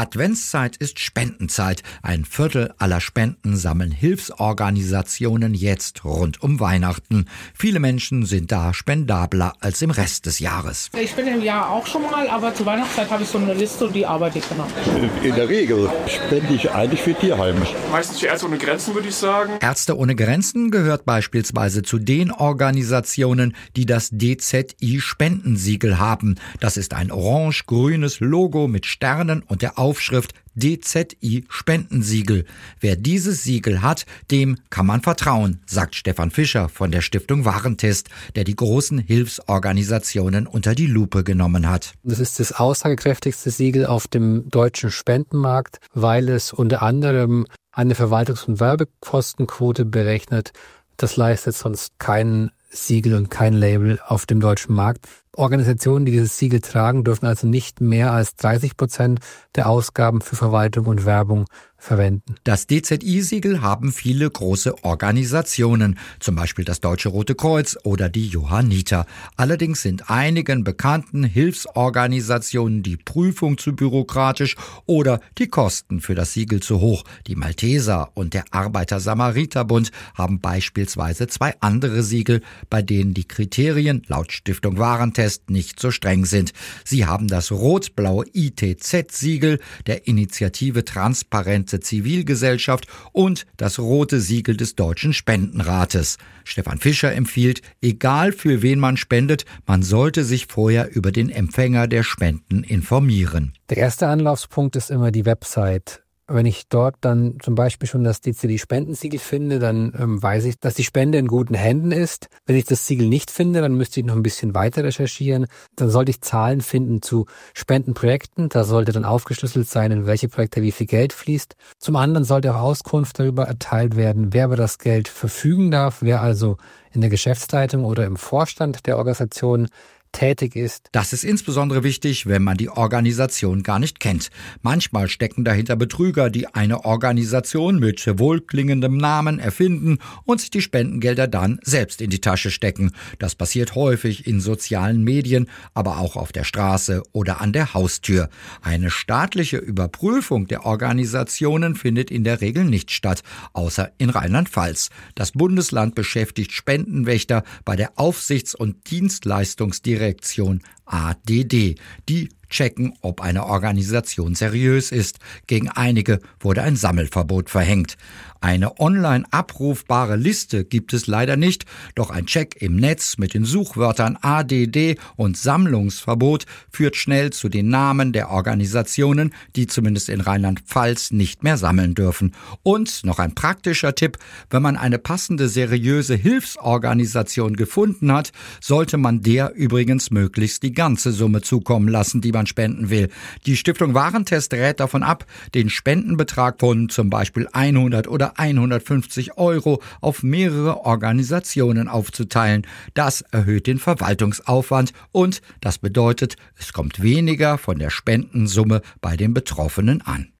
Adventszeit ist Spendenzeit. Ein Viertel aller Spenden sammeln Hilfsorganisationen jetzt rund um Weihnachten. Viele Menschen sind da spendabler als im Rest des Jahres. Ich bin im Jahr auch schon mal, aber zur Weihnachtszeit habe ich so eine Liste und die arbeite ich genau. In der Regel spende ich eigentlich für Tierheime. Meistens für Ärzte ohne Grenzen, würde ich sagen. Ärzte ohne Grenzen gehört beispielsweise zu den Organisationen, die das DZI-Spendensiegel haben. Das ist ein orange-grünes Logo mit Sternen und der Aufschrift DZI-Spendensiegel. Wer dieses Siegel hat, dem kann man vertrauen, sagt Stefan Fischer von der Stiftung Warentest, der die großen Hilfsorganisationen unter die Lupe genommen hat. Das ist das aussagekräftigste Siegel auf dem deutschen Spendenmarkt, weil es unter anderem eine Verwaltungs- und Werbekostenquote berechnet. Das leistet sonst kein Siegel und kein Label auf dem deutschen Markt. Organisationen, die dieses Siegel tragen, dürfen also nicht mehr als 30% der Ausgaben für Verwaltung und Werbung verwenden. Das DZI-Siegel haben viele große Organisationen, zum Beispiel das Deutsche Rote Kreuz oder die Johanniter. Allerdings sind einigen bekannten Hilfsorganisationen die Prüfung zu bürokratisch oder die Kosten für das Siegel zu hoch. Die Malteser und der Arbeiter-Samariter-Bund haben beispielsweise 2 andere Siegel, bei denen die Kriterien laut Stiftung Warentest nicht so streng sind. Sie haben das rot-blaue ITZ-Siegel der Initiative Transparente Zivilgesellschaft und das rote Siegel des Deutschen Spendenrates. Stefan Fischer empfiehlt, egal für wen man spendet, man sollte sich vorher über den Empfänger der Spenden informieren. Der erste Anlaufspunkt ist immer die Website. Wenn ich dort dann zum Beispiel schon das DZI-Spendensiegel finde, dann weiß ich, dass die Spende in guten Händen ist. Wenn ich das Siegel nicht finde, dann müsste ich noch ein bisschen weiter recherchieren. Dann sollte ich Zahlen finden zu Spendenprojekten. Da sollte dann aufgeschlüsselt sein, in welche Projekte wie viel Geld fließt. Zum anderen sollte auch Auskunft darüber erteilt werden, wer über das Geld verfügen darf, wer also in der Geschäftsleitung oder im Vorstand der Organisation tätig ist. Das ist insbesondere wichtig, wenn man die Organisation gar nicht kennt. Manchmal stecken dahinter Betrüger, die eine Organisation mit wohlklingendem Namen erfinden und sich die Spendengelder dann selbst in die Tasche stecken. Das passiert häufig in sozialen Medien, aber auch auf der Straße oder an der Haustür. Eine staatliche Überprüfung der Organisationen findet in der Regel nicht statt, außer in Rheinland-Pfalz. Das Bundesland beschäftigt Spendenwächter bei der Aufsichts- und Dienstleistungsdirektion ADD. Die checken, ob eine Organisation seriös ist. Gegen einige wurde ein Sammelverbot verhängt. Eine online abrufbare Liste gibt es leider nicht, doch ein Check im Netz mit den Suchwörtern ADD und Sammlungsverbot führt schnell zu den Namen der Organisationen, die zumindest in Rheinland-Pfalz nicht mehr sammeln dürfen. Und noch ein praktischer Tipp: Wenn man eine passende, seriöse Hilfsorganisation gefunden hat, sollte man der übrigens möglichst die ganze Summe zukommen lassen, die man spenden will. Die Stiftung Warentest rät davon ab, den Spendenbetrag von zum Beispiel 100 oder 150 € auf mehrere Organisationen aufzuteilen. Das erhöht den Verwaltungsaufwand und das bedeutet, es kommt weniger von der Spendensumme bei den Betroffenen an.